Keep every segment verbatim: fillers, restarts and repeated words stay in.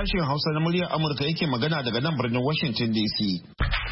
sashen Hausa na muryar Amurka yake magana daga nan birnin Washington D C.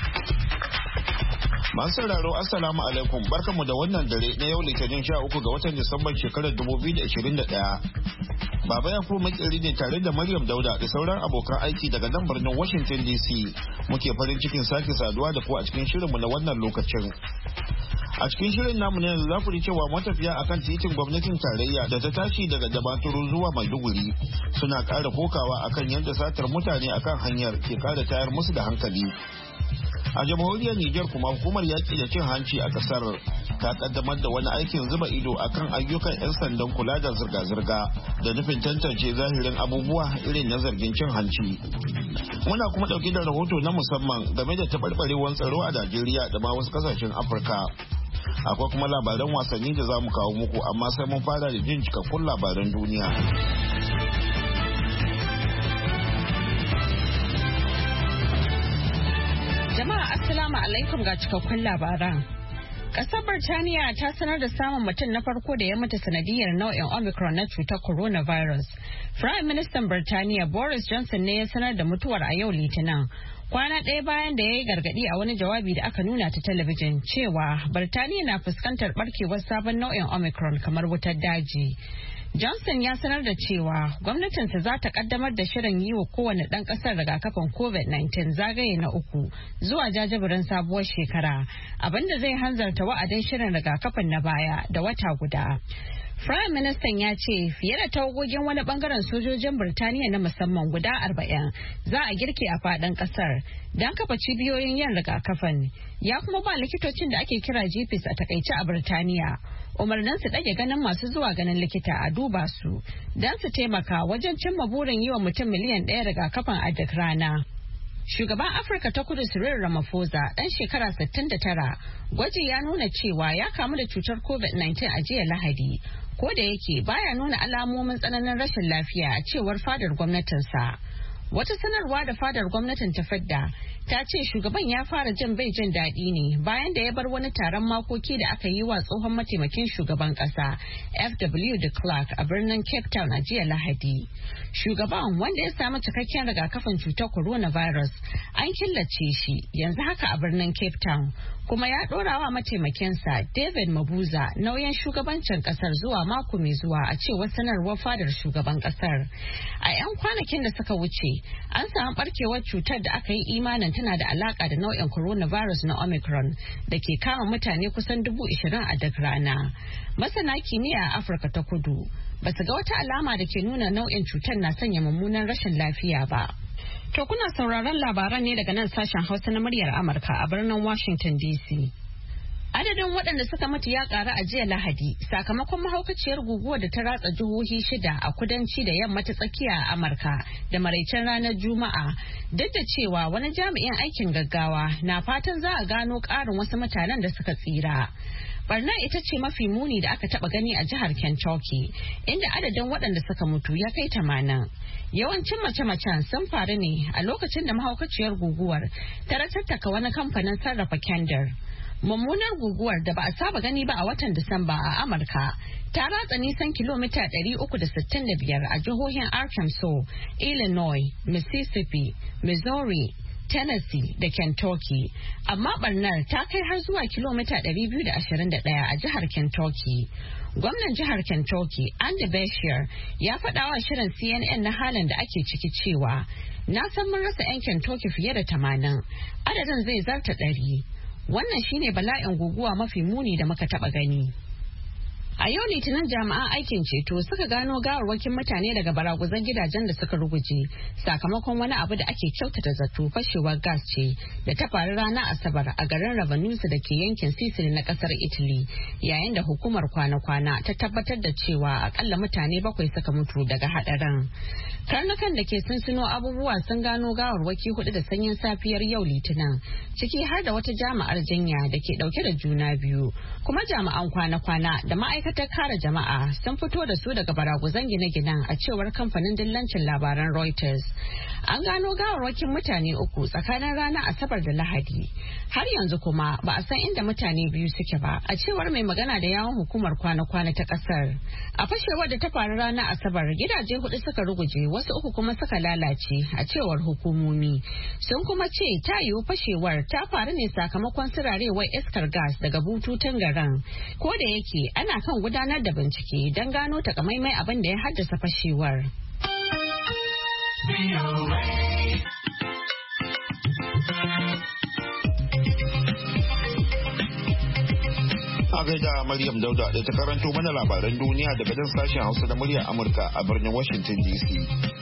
Masu sauraro Assalamu alaikum, barkanmu da wannan dare na yau Litinin sha uku ga watan Disamban shekarar dubu biyu da ashirin da ɗaya. Baba ya kuma makeri ne tare da Maryam Dauda da sauran abokan aiki daga nan birnin Washington D C. Muke farin cikin sake saduwa da ku a cikin shirinmu na wannan lokacin. A cikin shirin namu ne yanzu za ku ji cewa matafiya akan titin gwamnatin tarayya da ta tashi daga Damaturu zuwa Maiduguri suna ƙara kokawa akan yadda satar mutane akan hanyar ke ƙara tayar musu da hankali. A jamhuriyar Nijar kuma hukumar yaƙi da cin hanci a ƙasar ta ƙaddamar da wani aikin zuba ido akan ayyukan 'yan sandan kula da zirga-zirga da nufin tantance zahirin abubuwa irin na zargin cin hanci. Muna kuma ɗauke da rahoto na musamman game da taɓarɓarewar tsaro a Najeriya da ma wasu ƙasashen Afirka. Akwai kuma labaran wasanni da za mu kawo muku, amma sai mun fara da jin cikakkun labaran duniya. Jama'a Assalamu alaikum ga cikakkun labaran. Kasar Birtaniya ta sanar da samun mutum na farko da ya mutu sanadiyar nau'in Omicron na cutar coronavirus. Prime Minister Birtaniya Boris Johnson ne ya sanar da mutuwar a yau Litinin. Kwana ɗaya bayan da ya yi gargaɗi a wani jawabi da aka nuna ta talabijin cewa Birtaniya na fuskantar barkewar sabon nau'in Omicron kamar wutar daji. Johnson ya sanar da cewa gwamnatinsa za ta kaddamar da shirin yi wa kowane ɗan ƙasar rigakafin covid nineteen zagaye na uku zuwa jajibirin sabuwar shekara, abinda zai hanzarta wa'adin shirin rigakafin na baya da wata guda. Prime Minister ya ce fiye da tawagogin wani bangaren sojojin Birtaniya na musamman guda arba'in za a girke a faɗin ƙasar don kafa cibiyoyin yin rigakafin. Ya kuma ba likitocin da ake kira G Ps a takaice a Birtaniya umarnin su ɗage ganin masu zuwa ganin likita a duba su don su taimaka wajen cimma burin yi wa mutum miliyan ɗaya rigakafin a duk rana. Shugaban Afirka ta Kudu Cyril Ramaphosa ɗan shekara sittin da tara gwaji ya nuna cewa ya kamu da cutar covid nineteen a jiya Lahadi, ko da yake baya nuna alamomin tsananin rashin lafiya a cewar fadar gwamnatinsa. Wata sanarwa da fadar gwamnatin ta fadda ta ce shugaban ya fara jin bai jin daɗi ne bayan da ya bar wani taron makoki da aka yi wa tsohon mataimakin shugaban ƙasa F W de Klerk a birnin Cape Town a jiya Lahadi. Shugaban, wanda ya samu cikakken rigakafin cutar coronavirus, an killace shi yanzu haka a birnin Cape Town, kuma ya ɗora wa mataimakinsa David Mabuza nauyin shugabancin ƙasar zuwa mako mai zuwa a cewar sanarwar fadar shugaban ƙasar. A 'yan kwanakin da suka wuce, an samu barkewar cutar da aka yi imanin tana da alaka da nau'in coronavirus na Omicron da ke kama mutane kusan dubu ishirin a duk rana. Masana kimiyya a Afirka ta Kudu ba su ga wata alama da ke nuna nau'in cutar na sanya mummunan rashin lafiya ba. To kuna sauraron labaran ne daga nan sashen Hausa na muryar Amurka a birnin Washington D C. Adadin waɗanda suka mutu ya ƙaru a jiya Lahadi sakamakon mahaukaciyar guguwar da ta ratsa jihohi shida a kudanci da yamma ta tsakiya a Amurka da maraicen ranar Juma'a, duk da cewa wani jami'in aikin gaggawa na fatan za a gano ƙarin wasu mutanen da suka tsira. Barna ita ce mafi muni da aka taba gani a jihar Kentucky, inda adadin waɗanda suka mutu ya kai tamanin. Yawancin mace-macen sun faru ne a lokacin da mahaukaciyar guguwar ta ratattaka wani kamfanin sarrafa kendir. Mummunar guguwar da ba a saba gani ba a watan Disamba a Amurka ta ratsa nisan kilomita ɗari uku da sittin da biyar a jihohin Arkansas, Illinois, Mississippi, Missouri, Tennessee da Kentucky, amma barnar ta kai har zuwa kilomita ɗari biyu da ashirin da ɗaya a jihar Kentucky. Gwamnan jihar Kentucky, Andy Beshear, ya faɗa wa shirin C N N na halin da ake ciki cewa, "Na san mun rasa 'yan Kentucky fiye da tamanin, adadin zai zarta ɗari. Wannan shine bala'in guguwa mafi muni da muka taɓa gani." A yau Litinin jami'an aikin ceto suka gano gawarwakin mutane daga baraguzan gidajen da suka ruguje sakamakon wani abu da ake kyautata zato fashewar gas ce da ta faru ranar Asabar a garin Ravanusa da ke yankin Sicily na kasar Italy, yayin da hukumar kwana-kwana ta tabbatar da cewa akalla mutane bakwai suka mutu daga hadarin. Karnukan da ke sunsuno abubuwa sun gano gawarwaki hudu da sanyin safiyar yau Litinin, ciki har da wata jami'ar jinya da ke dauke da juna biyu, kuma jami'an kwana-kwana da ma'aikatar kare jama'a sun fito da su daga baraguzan gine-ginen a cewar kamfanin dillancin labaran Reuters. An gano gawarwakin mutane uku tsakanin ranar Asabar da Lahadi. Har yanzu kuma ba a san inda mutane biyu suke ba, a cewar mai magana da yawon hukumar kwana-kwana ta kasar. A fashewar da ta faru ranar Asabar, gidaje hudu suka ruguje, wasu uku kuma suka lalace a cewar hukumomi. Sun kuma ce ta yiwu fashewar ta faru ne sakamakon sirarewar iskar gas daga bututun garin. Ko da yake ana kan gudanar da bincike don gano takamaimai abin da ya haddasa fashewar. A gaida Maryam Dauda da ta karanto mana labaran duniya daga dan sashen Hausa da muryar Amurka a birnin Washington D C.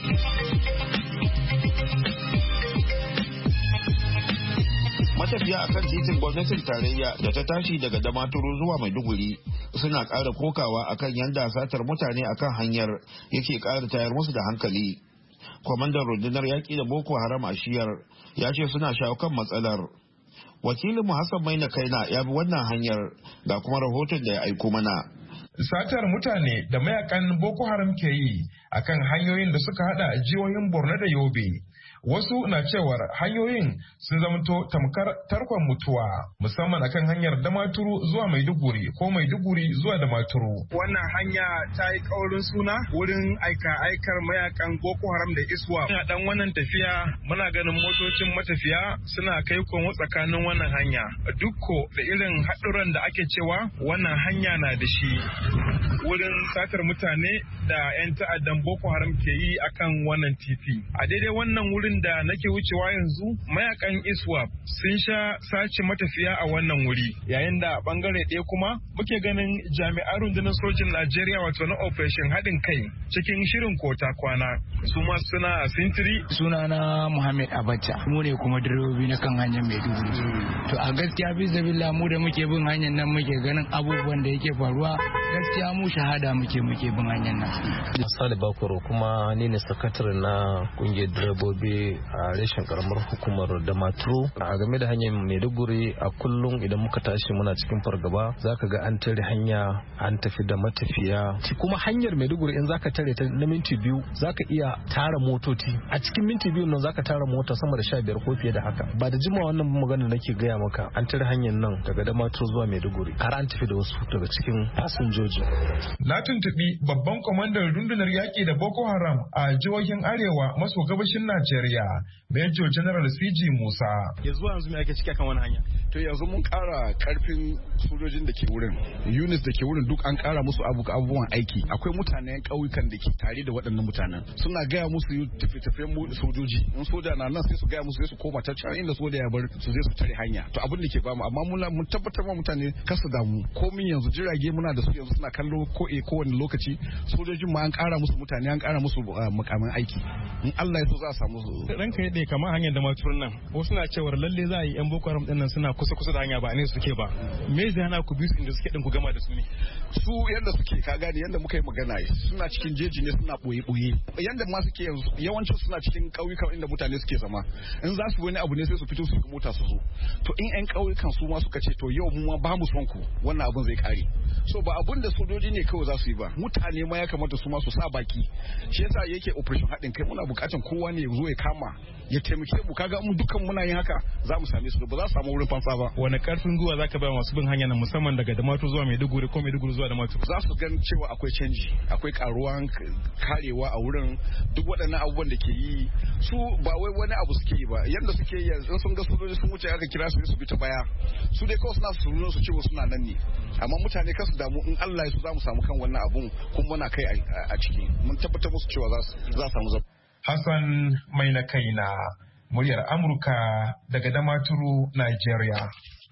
Matafiya akan titin gwamnatin tarayya da ta tashi daga Damaturu zuwa Maiduguri suna ƙara kokawa akan yanda satar mutane akan hanyar yake ƙara tayar musu da hankali. Kwamandan rundunar yaƙi da Boko Haram a shiyar ya ce suna shawo kan matsalar. Wakilinmu Hassan Maina Kaina ya bi wannan hanyar ga kuma rahoton da ya aiko mana. Satar mutane da mayakan Boko Haram ke yi akan hanyoyin da suka hada jihohin Borno da Yobe. Wasu na cewar hanyoyin sun zamanto tamkar tarkon mutuwa, musamman akan hanyar Damaturu zuwa Maiduguri ko Maiduguri zuwa Damaturu. Wannan hanya ta yi kaurin suna wurin aika-aikar mayakan Boko Haram da Iswa. Ina dan wannan tafiya muna ganin motocin matafiya suna kai komo tsakanin wannan hanya. Dukko da irin haɗuran da ake cewa wannan hanya na da shi wurin satar mutane da 'yan ta'addan Boko Haram ke yi akan wannan titi. A daidai wannan wurin da nake wucewa yanzu mayakan ISWAP sun sha sace matafiya a wannan wuri, yayin da bangare ɗaya kuma muke ganin jami'an rundunar sojin Najeriya wato na operation haɗin kai cikin shirin kota kwana su ma suna sintiri. Sunana Muhammad Abacha, mu ne kuma direbobi na kan hanyar Maiduguri. To a gaskiya fi sabilla mu da muke bin hanyar nan muke ganin abubuwan da yake faruwa, gaskiya mu shahada muke muke bin hanyar nan. Sale Bakoro kuma ni ne sakatare na kungiyar direbobi a reshen karamar hukumar Damaturu. A game da hanyar Maiduguri a kullum idan muka tashi muna cikin fargaba, zaka ga an tare hanya an tafi da matafiya. Kuma hanyar Maiduguri in zaka tare ta na minti biyu zaka iya tara motoci. A cikin minti biyu nan zaka tara mota sama da sha biyar ko fiye da haka. Ba da jima wannan magana nake gaya maka, an tare hanyar nan daga Damaturu zuwa Maiduguri har an tafi da wasu daga cikin fasinjoji. Na tuntubi babban kwamandan rundunar yaƙi da Boko Haram a jihohin Arewa maso gabashin Najeriya, Major General C G Musa. Yanzu yanzu me ake ciki akan wani hanya? To yanzu mun ƙara ƙarfin sojojin da ke wurin. Units da ke wurin duk an ƙara musu abubuwan aiki. Akwai mutanen ƙauyukan da ke tare da waɗannan mutanen. Suna gaya musu tafiye-tafiyen sojoji. In soja na nan sai su gaya musu sai su koma ta can inda soja ya bar su zai su tare hanya. To abin da ke bamu amma mun tabbatar ma mutane kasu damu. Komin yanzu jirage muna da su yanzu suna kallo ko e kowane lokaci. Sojojin ma an ƙara musu mutane an ƙara musu mukamin aiki. In Allah ya so za a samu su. Ranka yadda kamar hanyar da maturin nan. Wasu na cewar lalle za a yi 'yan Boko Haram ɗin nan suna kusa kusa da hanya ba ne suke ba. Me zai hana ku bi su inda suke din ku gama da su ne? Su yanda suke ka gane yanda muka yi magana suna cikin jeji ne suna boye boye. Yanda ma suke yanzu yawancin suna cikin ƙauyukan inda mutane suke zama. In za su wani abu ne sai su fito su mota su zo. To in 'yan ƙauyukan su ma suka ce to yau mu ma ba mu son ku wannan abun zai kare. So ba abun da sojoji ne kawai za su yi ba. Mutane ma ya kamata su ma su sa baki. Shi yasa yake operation haɗin kai muna buƙatan kowa ne ya zo ya kama ya taimake mu kaga mu dukkan muna yin haka za mu same su ba za su samu wurin fansa ba. Wani karfin zuwa zaka ba masu bin hanya nan musamman daga Damaturu zuwa Maiduguri ko Maiduguri zuwa Damaturu? Za su gan cewa akwai canji, akwai karuwan karewa a wurin duk waɗannan abubuwan da ke yi su ba wai wani abu suke yi ba yanda suke yi in sun ga sojoji sun wuce aka kira su su bi ta baya su dai kawai suna su nuna su cewa suna nan ne amma mutane kasu damu in Allah ya so za mu samu kan wannan abun kuma muna kai a ciki mun tabbatar musu cewa za su samu zaba. Hassan mai na kaina muryar Amurka daga Damaturu, Nigeria.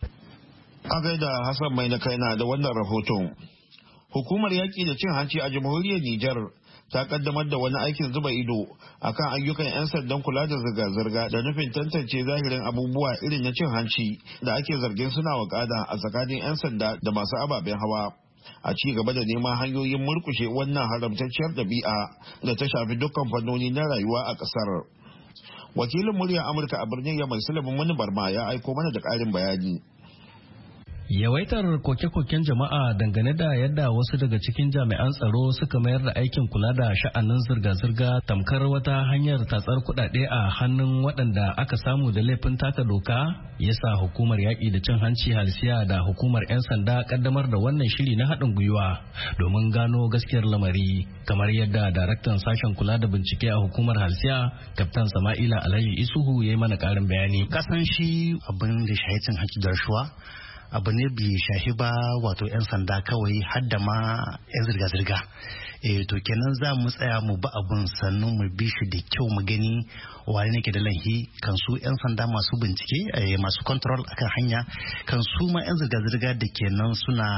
A gaida Hassan mai na kaina da wannan rahoton. Hukumar yaƙi da cin hanci a jamhuriyar Nijar ta kaddamar da wani aikin zuba ido akan ayyukan 'yan sandan kula da zirga-zirga da nufin tantance zahirin abubuwa irin na cin hanci da ake zargin suna wakada a tsakanin 'yan sanda da masu ababen hawa. A ci gaba da neman hanyoyin murkushe wannan haramtacciyar ɗabi'a da ta shafi dukkan fannoni na rayuwa a ƙasar. Wakilin muryar Amurka a birnin Yamai Sulaiman Mani Barma ya aiko mana da ƙarin bayani. Yawaitar koke-koken jama'a dangane da yadda wasu daga cikin jami'an tsaro suka mayar da aikin kula da sha'anin zirga-zirga tamkar wata hanyar tatsar kuɗaɗe a hannun waɗanda aka samu da laifin taka doka ya sa hukumar yaƙi da cin hanci halsiya da hukumar 'yan sanda ƙaddamar da wannan shiri na haɗin gwiwa domin gano gaskiyar lamari kamar yadda daraktan sashen kula da bincike a hukumar halsiya kaftan sama'ila alhaji isuhu ya yi mana ƙarin bayani. Kasan shi abin da shahi cin hanci da rashuwa abu ne bai shahi ba wato 'yan sanda kawai hadda ma 'yan zirga-zirga e, to kenan za mu tsaya mu ba abun sannu mu bi shi da kyau mu gani wani ne ke da laifi kan su 'yan sanda masu bincike e, masu control akan hanya kan su ma 'yan zirga-zirga da kenan suna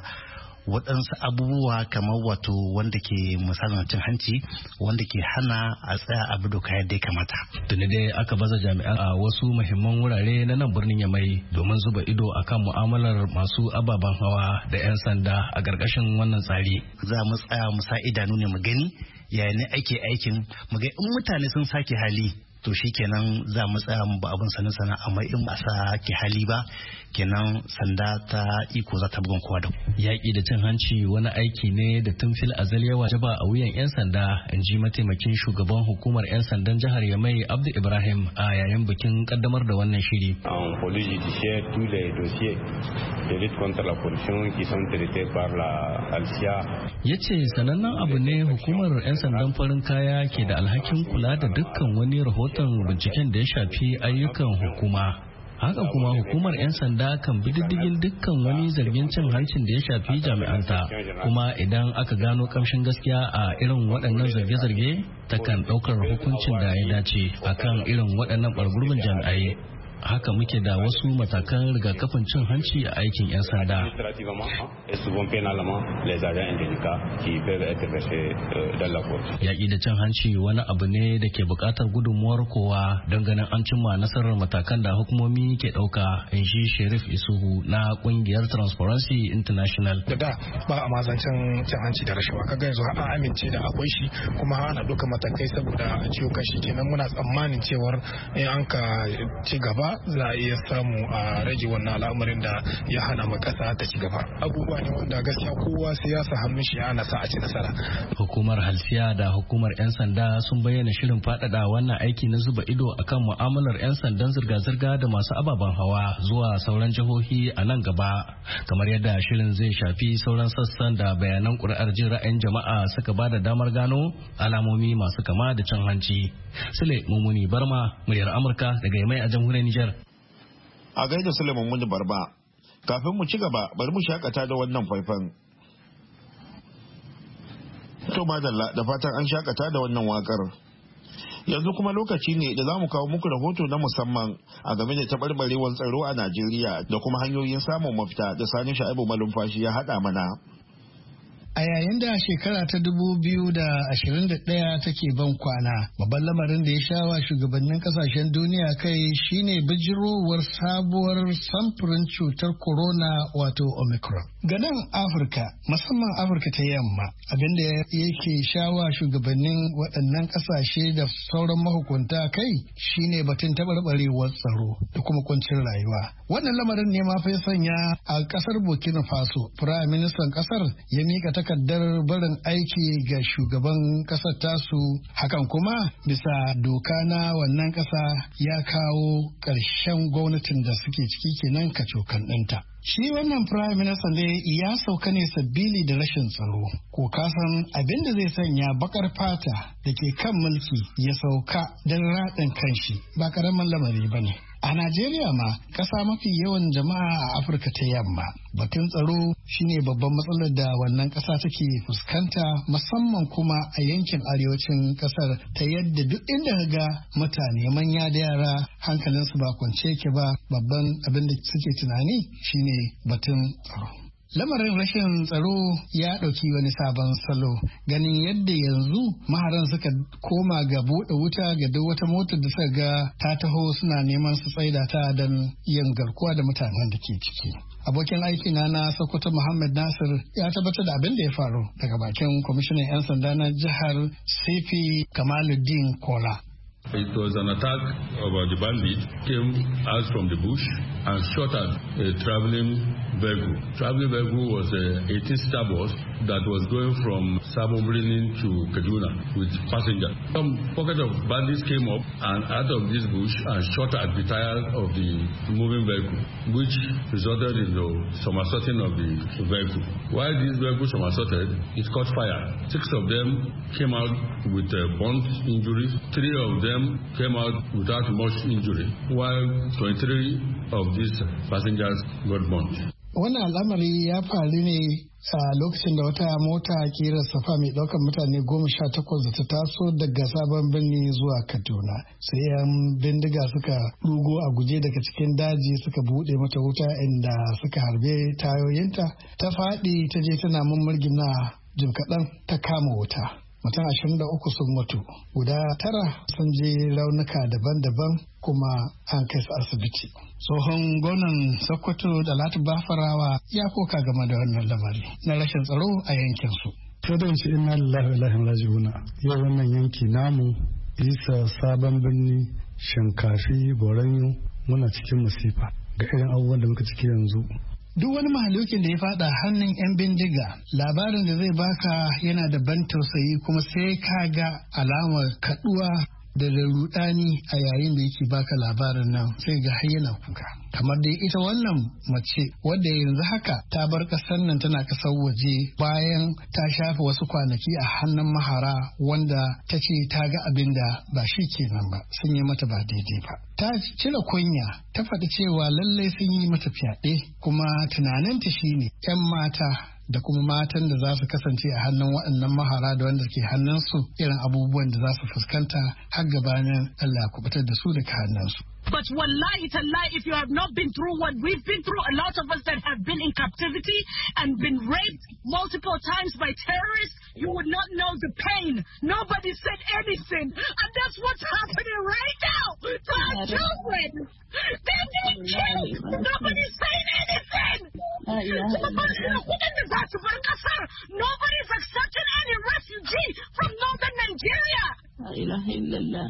waɗansu abubuwa kamar wato wanda ke misalin cin hanci wanda ke hana a tsaya abu doka yadda ya kamata. Tuni dai aka baza jami'an a wasu muhimman wurare na nan birnin Yamai domin zuba ido akan mu'amalar masu ababen hawa da 'yan sanda a ƙarƙashin wannan tsari. Za mu tsaya mu sa idanu ne mu gani yayin ne ake aikin mu ga in mutane sun sake hali to shi kenan za mu tsaya mu ba abin sanin sana amma in ba sake hali ba kenan sanda ta iko za ta bugun kowa da yaƙi da cin hanci wani aiki ne da tun fil azal ya wajaba a wuyan 'yan sanda in ji mataimakin shugaban hukumar 'yan sandan jihar Yamai Abdu Ibrahim a yayin bikin kaddamar da wannan shiri. En police judiciaire tous les dossiers de lutte contre la corruption qui sont traités par la Halsiya. Yace sanannen abu ne hukumar 'yan sandan farin kaya ke da alhakin kula da dukkan wani rahoton binciken da ya shafi ayyukan hukuma. Haka kuma hukumar 'yan sanda kan bi diddigin dukkan wani zargin cin hancin da ya shafi jami'anta, kuma idan aka gano kamshin gaskiya a irin waɗannan zarge-zarge takan ɗaukar hukuncin da ya dace akan irin waɗannan ɓargurbin jami'ai. Haka muke da wasu matakan rigakafin cin hanci a aikin 'yan sanda. Yaƙi da cin hanci wani abu ne da ke buƙatar gudunmuwar kowa don ganin an cimma nasarar matakan da hukumomi ke ɗauka, in shi Sherif Isuhu na ƙungiyar Transparency International. Da da ba a mazancin cin hanci da rashawa, kaga yanzu an amince da akwai shi kuma ana ɗauka matakai saboda a ciwo kan shi, kenan muna tsammanin cewar in an ka ci gaba za a iya samu a rage wannan al'amarin da ya hana ma kasa ta ci gaba. Abubuwa ne wanda gaskiya kowa siyasa hannun shi ana sa a ci nasara. Hukumar Halsiya da hukumar 'yan sanda sun bayyana shirin faɗaɗa wannan aiki na zuba ido akan mu'amalar 'yan sandan zirga-zirga da masu ababen hawa zuwa sauran jihohi a nan gaba, kamar yadda shirin zai shafi sauran sassan da bayanan ƙuri'ar jin ra'ayin jama'a suka ba da damar gano alamomi masu kama da cin hanci. Sule Mumuni Barma, muryar Amurka daga Yamai a jamhuriyar Nijar. A gaida Suleiman Muni Barba, kafin mu ci gaba bari mu shakata da wannan faifan. To madalla, da fatan an shakata da wannan wakar. Yanzu kuma lokaci ne da za mu kawo muku rahoto na musamman a game da taɓarɓarewar tsaro a Najeriya da kuma hanyoyin samun mafita da Sani Sha'ibu Malumfashi ya haɗa mana. A yayin da shekara ta dubu biyu da ashirin da ɗaya take ban kwana, babban lamarin da ya shawa shugabannin kasashen duniya kai shine bijirowar sabuwar samfurin cutar corona wato Omicron. Ga nan Afirka, musamman Afirka ta yamma, abinda yake shawa shugabannin waɗannan kasashe da sauran mahukunta kai shine batun taɓarɓarewar tsaro da kuma kuncin rayuwa. Wannan lamarin ne ma fa ya sanya a ƙasar Burkina Faso, Firayim Ministan ƙasar ya mika takardar barin aiki ga shugaban kasar tasu, hakan kuma bisa doka na wannan kasa ya kawo ƙarshen gwamnatin da suke ciki kenan kacokan ɗinta. Shi wannan Prime Minister dai ya sauka ne sabili da rashin tsaro, ko kasan abin da zai sanya bakar fata da ke kan mulki ya sauka don raɗin kanshi ba ƙaramin lamari ba ne. A Najeriya ma, ƙasa mafi yawan jama'a a Afirka ta yamma, batun tsaro shine babban matsalar da wannan ƙasa take fuskanta, musamman kuma a yankin arewacin ƙasar, ta yadda duk inda ga mutane manya da yara hankalinsu ba kwance yake ba, babban abin da suke tunani shine batun tsaro. Lamarin rashin tsaro ya ɗauki wani sabon salo, ganin yadda yanzu maharan suka koma ga buɗe wuta ga duk wata motar da suka ga ta taho suna neman su tsaida ta don yin garkuwa da mutanen da ke ciki. Abokin aiki na na Sokoto Muhammad Nasir ya tabbatar da abin da ya faru daga bakin kwamishinan 'yan sanda na jihar Sifi Kamaluddin Kola. It was an attack about the bandit came out from the bush and shot at a traveling vehicle. Traveling vehicle was a eighteen-seater bus that was going from Sabon Birni to Kaduna with passengers. Some pocket of bandits came up and out of this bush and shot at the tires of the moving vehicle, which resulted in the somersaulting of the vehicle. While this vehicle somersaulted, it caught fire. Six of them came out with uh, burnt injuries. Three of them came out without much injury, while twenty-three of these passengers got burnt. Wannan al'amari ya faru ne a lokacin da wata mota kirar safa mai ɗaukar mutane goma sha takwas da ta taso daga sabon birni zuwa Kaduna. Sai yan bindiga suka rugo a guje daga cikin daji suka buɗe mata wuta inda suka harbe tayoyinta. Ta faɗi ta je tana mummurgina jim kaɗan ta kama wuta. Mutum ashirin da uku sun mutu, guda tara sun je raunuka daban-daban kuma an kai su asibiti. Tsohon gwamnan Sokoto da Lati Bafarawa ya koka game da wannan lamari na rashin tsaro a yankinsu. Kadanci inna lillahi wa inna ilaihi raji'un. Yau wannan yanki namu isa sabon birni shinkafi goranyo muna cikin masifa ga irin abubuwan da muka ciki yanzu. Duk wani mahalukin da ya fada hannun 'yan bindiga labarin da zai baka yana da ban tausayi kuma sai ka ga alamar kaduwa da rudani a yayin da yake baka labarin nan sai ga har yana kuka. Kamar dai ita wannan mace wadda yanzu haka ta bar kasar nan tana kasar waje bayan ta shafe wasu kwanaki a hannun mahara wanda ta ce ta ga abin da ba shi kenan ba sun yi mata ba daidai ba. Ta cire kunya ta faɗi cewa lallai sun yi mata fyaɗe kuma tunaninta shine 'yan mata da kuma matan da za su kasance a hannun waɗannan mahara da wanda ke hannunsu irin abubuwan da za su fuskanta har gabanin Allah kubutar da su daga hannunsu. But wallahi tallahi, if you have not been through what we've been through, a lot of us that have been in captivity and been raped multiple times by terrorists, you would not know the pain. Nobody said anything. And that's what's happening right now to our children. They're being killed. Nobody's saying anything. Nobody's accepting any refugee from northern Nigeria. La ilaha illallah.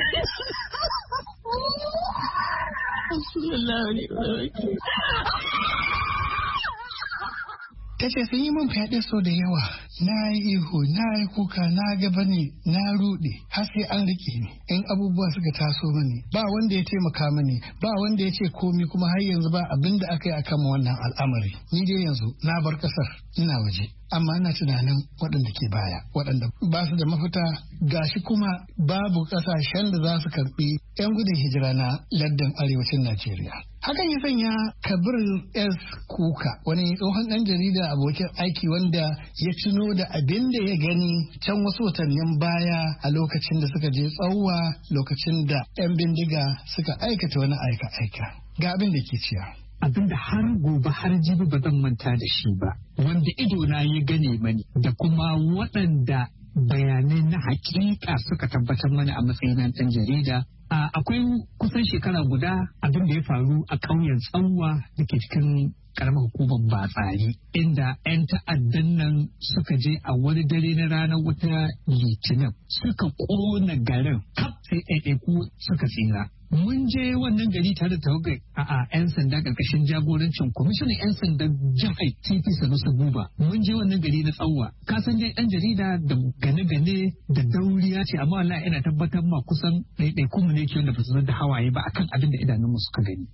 Ta ce sun yi min fyaɗe sau da yawa, na yi ihu, na yi kuka, na gaba ne, na ruɗe, har sai an riƙe ni, in abubuwa suka taso mani, ba wanda ya taimaka mani, ba wanda ya ce komi kuma har yanzu ba abin da aka yi akan wannan al'amari. Ni dai yanzu na bar ƙasar, ina waje. Amma ina tunanin waɗanda ke baya, waɗanda ba su da mafita gashi kuma babu ƙasashen da za su karɓi 'yan gudun hijira na lardin arewacin Najeriya. Hakan ya sanya Kabir S. Kuka, wani tsohon ɗan jarida abokin aiki wanda ya tuno da abin da ya gani can wasu watannin baya a lokacin da suka je tsawwa lokacin da 'yan bindiga suka aikata wani aika-aika. Ga abin da ke ciya. Abin da har gobe har jibi ba zan manta da shi ba, wanda idona ya gane mani da kuma waɗanda bayanai na hakika suka tabbatar mana a matsayin ɗan jarida. Akwai kusan shekara guda abin da ya faru a ƙauyen Tsanwa da ke cikin karamar hukumar Batsari, inda 'yan ta'addan nan suka je a wani dare na ranar wata litinin suka ƙona garin kaf sai ɗaiɗaiku suka tsira. Mun je wannan gari tare da tawagar a 'yan sanda ƙarƙashin jagorancin kwamishinan 'yan sandan jihar T P Sanusi Buba. Mun je wannan gari na Tsawa. Ka san dai ɗan jarida da gane-gane da dauriya ce, amma wallahi ina tabbatar ma kusan ɗaiɗaiku mu ne ke wanda ba su da hawaye ba akan abin da idanunmu suka gani.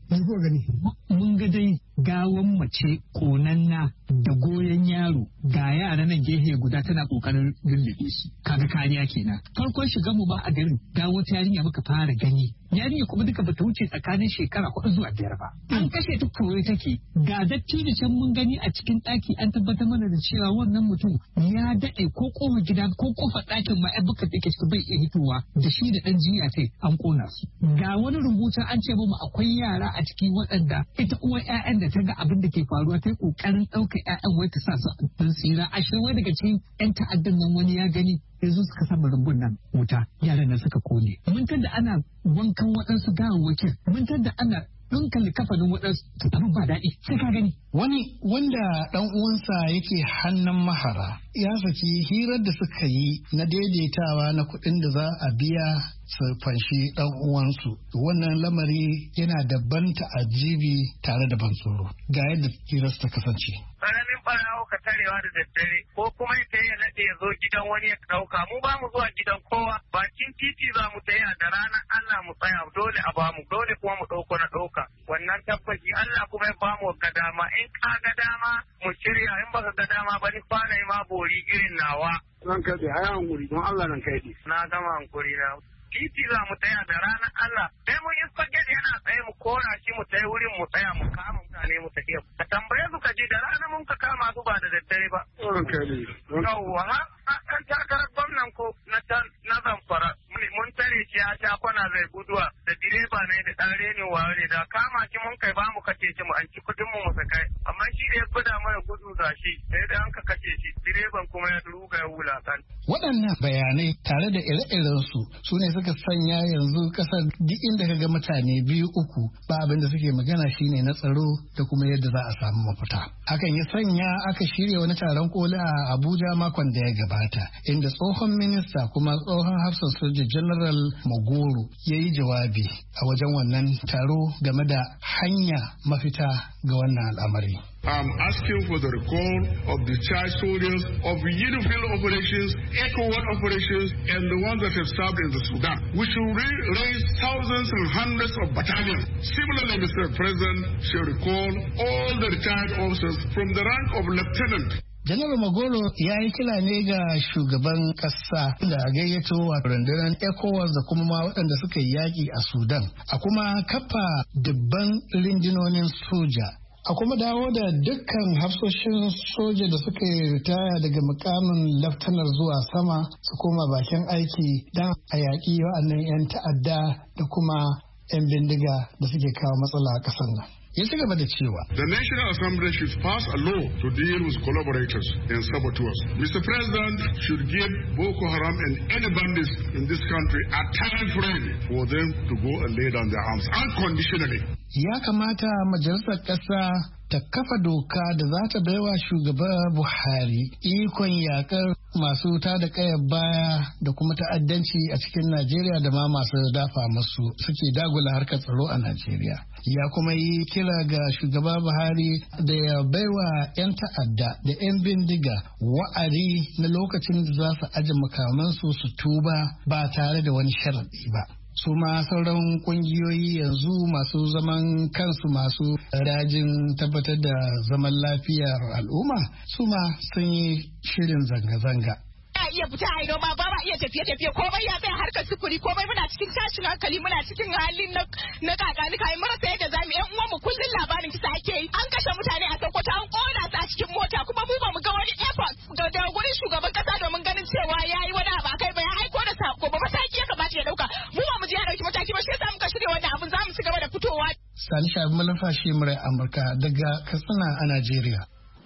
Mun ga dai gawan mace konanna da goyon yaro ga yara nan gehe guda tana kokarin lullube su. Kaga kariya kenan. Farkon shiga mu ba a garin ga wata yarinya muka fara gani. Yarinya kuma duka bata wuce tsakanin shekara hudu zuwa biyar ba. An kashe ta kawai take. Ga datti da can mun gani a cikin ɗaki an tabbatar mana da cewa wannan mutum ya daɗe ko kofar gida ko kofar ɗakin ma ai buka take bai iya hitowa da shi da ɗan jiya tai an kona su. Ga wani rubuta an ce mu akwai yara a ciki waɗanda ita uwar ƴaƴan da ta ga abin da ke faruwa ta yi ƙoƙarin ɗaukar ƴaƴan wai ta sa su don tsira. Ashe wai daga cikin ƴan ta'addan nan wani ya gani yanzu suka sama rumbun nan wuta yaran nan suka kone. Mun tada ana wankan waɗansu gawawwakin, mun tada ana ɗinka likafanin waɗansu abin ba daɗi sai ka gani. Wani wanda ɗan uwansa yake hannun mahara ya saki hirar da suka yi na daidaitawa na kuɗin da za a biya su fanshi ɗan uwansu. Wannan lamari yana da ban ta'ajibi tare da ban tsoro. Ga yadda hirar ta kasance. Ƙaramin ɓarawo ka tarewa da daddare ko kuma ya ya naɗe ya zo gidan wani ya ɗauka mu ba mu zuwa gidan kowa bakin titi za mu taya da ranar Allah mu tsaya dole a bamu dole kuma mu ɗauko na ɗauka wannan tabbaci Allah kuma ya bamu ga dama in ka ga dama mu shirya in baka ga dama ba ni fara yi ma bori irin nawa. Ran kai da hayan hankuri don Allah nan kai na gama hankuri na. Titi za mu tsaya da ranar Allah sai mun yi spaghetti yana tsaye mu kora shi mu tsaye wurin mu tsaya mu kama mutane mu tafiya ka tambaye su ka ji da rana mun ka kama su ba da daddare ba. Yawwa ha ɗan takarar gwamnan ko na Zamfara mun tare shi ya sha kwana zai guduwa da direba ne da ɗan reni wayo ne da kama shi mun kai ba mu kace shi mu an ci kuɗin mu mu sakai amma shi da ya gwada mana gudu ga shi sai da an ka kace shi direban kuma ya ruga ya wulakan. Waɗannan bayanai tare da ire-irensu su ne suka sanya yanzu kasar duk inda ka ga mutane biyu uku ba abin da suke magana shine na tsaro da kuma yadda za a samu mafita. Hakan ya sanya aka shirya wani taron koli a Abuja makon da ya gabata inda tsohon minista kuma tsohon hafsan soja General Magoro ya yi jawabi a wajen wannan taro game da hanya mafita ga wannan al'amari. I'm asking for the recall of the charged soldiers of Unifil operations, ECOWAT operations, and the ones that have served in the Sudan. We should re- raise thousands and hundreds of battalions. Similarly, Mister President should recall all the retired officers from the rank of lieutenant. Janar Magolo ya yi kira ne ga shugaban ƙasa da gayyato a rundunar ECOWAS da kuma waɗanda suka yi yaƙi a Sudan, a kuma kafa dubban rundunonin soja. A kuma dawo da dukkan hafsoshin soja da suka yi ritaya daga mukamin laftanar zuwa sama su koma bakin aiki don a yaƙi wa'annan 'yan ta'adda da kuma 'yan bindiga da suke kawo matsala a ƙasar nan. Ya ci gaba da cewa The National Assembly should pass a law to deal with collaborators and saboteurs. Mister President should give Boko Haram and any bandits in this country a time frame for them to go and lay down their arms unconditionally. Ya kamata majalisar ƙasa ta kafa doka da za ta baiwa shugaba Buhari ikon yakar masu ta da kayar baya da kuma ta'addanci a cikin Najeriya da ma masu dafa masu suke dagula harkar tsaro a Najeriya. Ya kuma yi kira ga shugaba Buhari da ya baiwa 'yan ta'adda da 'yan bindiga wa'adi na lokacin da za su aje makamansu su tuba ba tare da wani sharaɗi ba. Su ma sauran kungiyoyi yanzu masu zaman kansu masu rajin tabbatar da zaman lafiyar al'umma su ma sun yi shirin zanga-zanga. iya fita a ido ma ba ma iya tafiye-tafiye komai ya tsaya harkar sufuri komai muna cikin tashin hankali muna cikin halin na na kakani kai marasa yadda zamu yan uwan mu kullun labarin kisa ake yi an kashe mutane a Sokoto an kona su a cikin mota kuma mu ba mu ga wani effort ga gurin shugaban kasa domin ganin cewa yayi wani abu akai ba ya aiko da sako ba mataki ya kamata ya dauka mu ba mu je ya dauki mataki ba shi yasa muka shirya wannan abun zamu ci gaba da fitowa. Sani Shabi Malumfashi murai Amurka daga Katsina a Najeriya.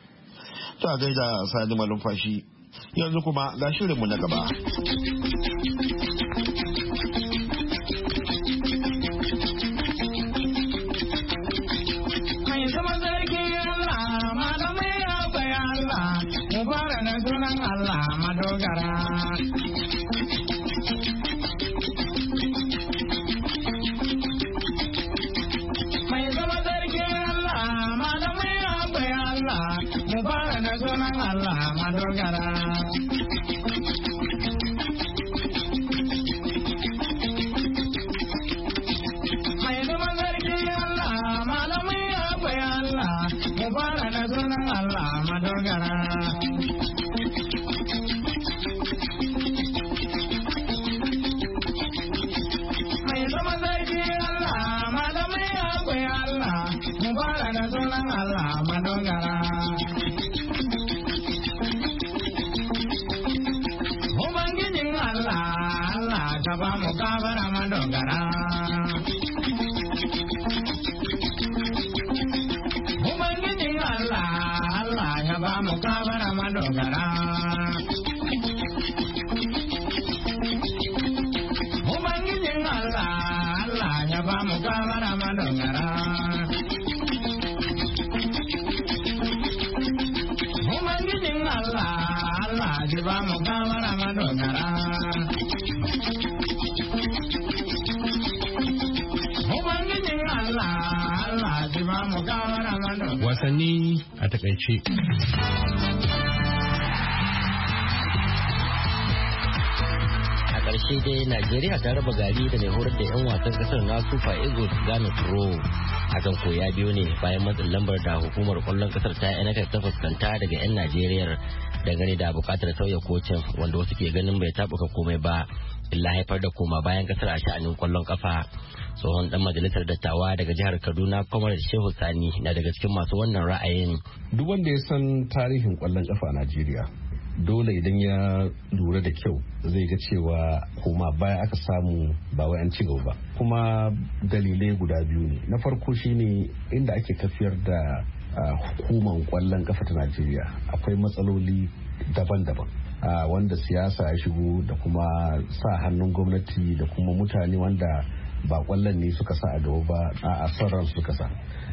To a gaida Sani Malumfashi. Yanzu kuma ga shirinmu na gaba. Mai zama zargi Allah, malamai akwai Allah, mu fara na sunan Allah madogara. Mai zama zargi Allah, malamai akwai Allah, mu fara na sunan Allah madogara. Kabara madogara, Ubangiji Allah, Allah ya ba mu kabara madogara. Ubangiji Allah, Allah ya ba mu kabara madogara. ba mu gawara manomi. Wasanni a takaice. Karshe dai Najeriya ta raba gari da mai horar da 'yan wasan kasar na Super Eagles Ghana Pro. Hakan ko ya biyo ne bayan matsin lambar da hukumar kwallon kasar ta N F F ta fuskanta daga 'yan Najeriya dangane da bukatar sauya kocin wanda wasu ke ganin bai tabuka komai ba illa haifar da koma bayan kasar a sha'anin kwallon kafa. Tsohon dan majalisar dattawa daga jihar Kaduna Comrade Shehu Sani na daga cikin masu wannan ra'ayin. Duk wanda ya san tarihin kwallon kafa a Najeriya dole idan ya lura da kyau zai ga cewa koma baya aka samu ba wai an ci gaba ba, kuma dalilai guda biyu ne. Na farko shine inda ake tafiyar da hukumar kwallon kafa ta Najeriya akwai matsaloli daban-daban wanda siyasa ya shigo da kuma sa hannun gwamnati da kuma mutane wanda ba kwallon ne suka sa a gaba ba a sauran suka sa.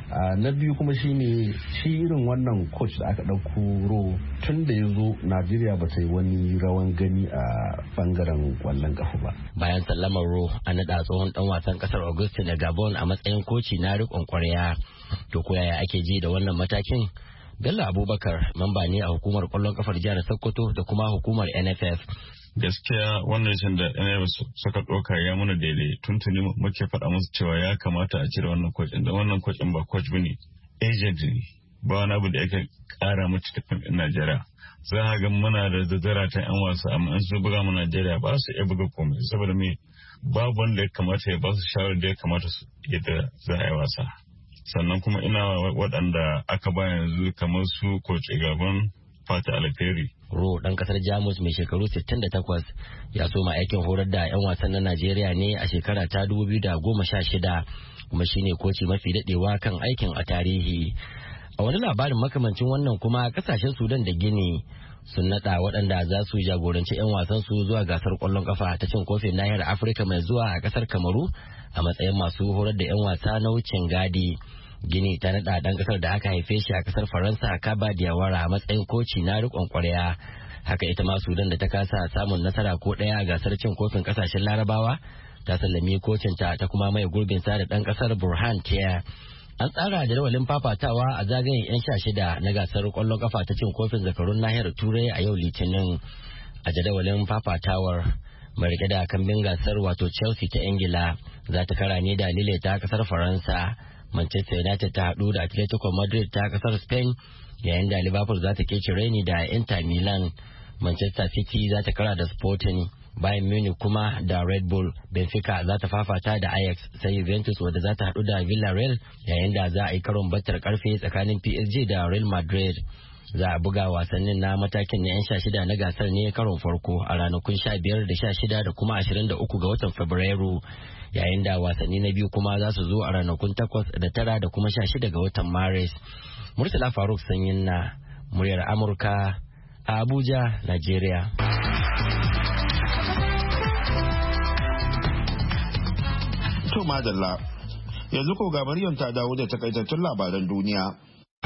Na biyu kuma shine shi irin wannan coach da aka ɗauko ro tun da ya zo Najeriya ba ta yi wani rawan gani a bangaren kwallon kafa ba. Bayan sallamar ro an naɗa tsohon ɗan wasan ƙasar Augustine Gabon a matsayin koci na riƙon ƙwarya. To ko yaya ake ji da wannan matakin? Bello Abubakar mamba ne a hukumar kwallon kafar jihar Sokoto da kuma hukumar N F F. Gaskiya wannan shin da N F F suka ɗauka ya muna daidai, tuntuni muke faɗa musu cewa ya kamata a cire wannan coach da wannan coach ba coach bane, agent ne, ba wani abu da yake ƙara mu cikin ɗin Najeriya. Za a ga muna da zazzara ta yan wasa amma in su buga mu Najeriya ba su iya buga komai saboda me babu wanda ya kamata ya ba su shawarar da ya kamata su yadda za a yi wasa. Sannan kuma ina waɗanda aka ba yanzu kamar su coach Gabon fata alheri. Ro dan kasar Jamus mai shekaru sittin da takwas ya soma aikin horar da 'yan wasan na Najeriya ne a shekara ta dubu biyu da goma sha shida kuma shine koci mafi dadewa kan aikin a tarihi. A wani labarin makamancin wannan kuma kasashen Sudan da Gini sun nada waɗanda za su jagoranci 'yan wasan su zuwa gasar kwallon kafa ta cin kofin nahiyar Afirka mai zuwa a kasar Kamaru a matsayin masu horar da 'yan wasa na wucin gadi. Gini ta nada dan kasar da aka haife shi a kasar Faransa Kaba Diawara a matsayin koci na riƙon ƙwarya. Haka ita ma Sudan da ta kasa samun nasara ko ɗaya a gasar cin kofin kasashen Larabawa ta sallami kocinta ta kuma mai gurbin sa da dan kasar Burhan Tier. An tsara jadawalin fafatawa a zagayen 'yan sha shida na gasar kwallon kafa ta cin kofin zakarun nahiyar Turai a yau Litinin. A jadawalin fafatawar mai rike da kambin gasar wato Chelsea ta Ingila za ta kara ne da Lille ta kasar Faransa. Manchester United ta haɗu da Atletico Madrid ta kasar Spain yayin da Liverpool za ta kece raini da Inter Milan. Manchester City za ta kara da Sporting, Bayern Munich kuma da Red Bull. Benfica za ta fafata da Ajax, sai Juventus wadda za ta haɗu da Villarreal yayin da za a yi karon battar karfe tsakanin P S G da Real Madrid. Za a buga wasannin na matakin na 'yan sha shida na gasar ne karon farko a ranakun sha biyar da sha shida da kuma ashirin da uku ga watan Fabrairu, yayin da wasanni na biyu kuma za su zo a ranakun takwas da tara da kuma sha shida ga watan Maris. Murtala Faruk Sanyin na muryar Amurka a Abuja, Najeriya. To madalla, yanzu ko ga Maryam ta dawo da takaitattun labaran duniya.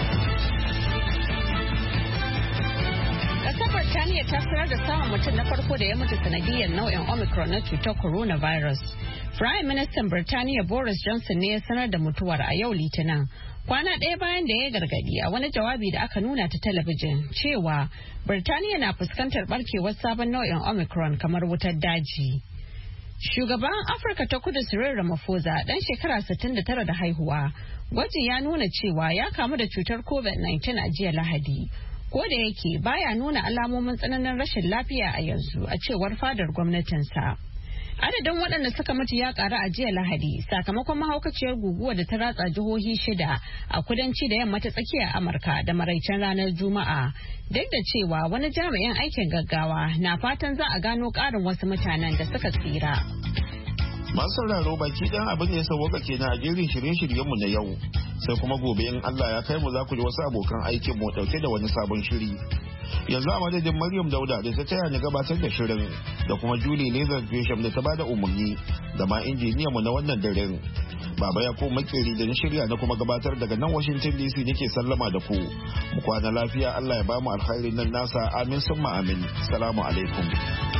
Birtaniya ta sanar da samun mutum na farko da ya mutu sanadiyar nau'in Omicron na cutar coronavirus. Prime Minister Birtaniya Boris Johnson ne ya sanar da mutuwar a yau Litinin. Kwana ɗaya bayan da ya gargadi a wani jawabi da aka nuna ta talabijin cewa Birtaniya na fuskantar barkewar sabon nau'in Omicron kamar wutar daji. Shugaban Afirka ta Kudu Cyril Ramaphosa dan shekara sittin da tara da haihuwa, gwaji ya nuna cewa ya kamu da cutar COVID nineteen a jiya Lahadi. Ko da yake baya nuna alamomin tsananin rashin lafiya a yanzu a cewar fadar gwamnatinsa. Adadin waɗanda suka mutu ya ƙaru a jiya Lahadi sakamakon mahaukaciyar guguwa da ta ratsa jihohi shida a kudanci da yamma ta tsakiyar Amurka da maraicen ranar Juma'a. Duk da cewa wani jami'in aikin gaggawa na fatan za a gano ƙarin wasu mutanen da suka tsira. Masu sauraro baki ɗan abin da ya sauwaka kenan a jerin shirye-shiryenmu na yau. Sai kuma gobe in Allah ya kai mu za ku ji wasu abokan aikin mu ɗauke da wani sabon shiri. Yanzu a madadin Maryam Dauda da ta taya ni gabatar da shirin da kuma Julie Lazar Gresham da ta bada umarni da ma injiniyan mu na wannan daren. Baba ya ko makeri da na shirya na kuma gabatar daga nan Washington D C nake sallama da ku. Mu kwana lafiya, Allah ya bamu alkhairin nan nasa, amin summa amin. Salamu alaikum.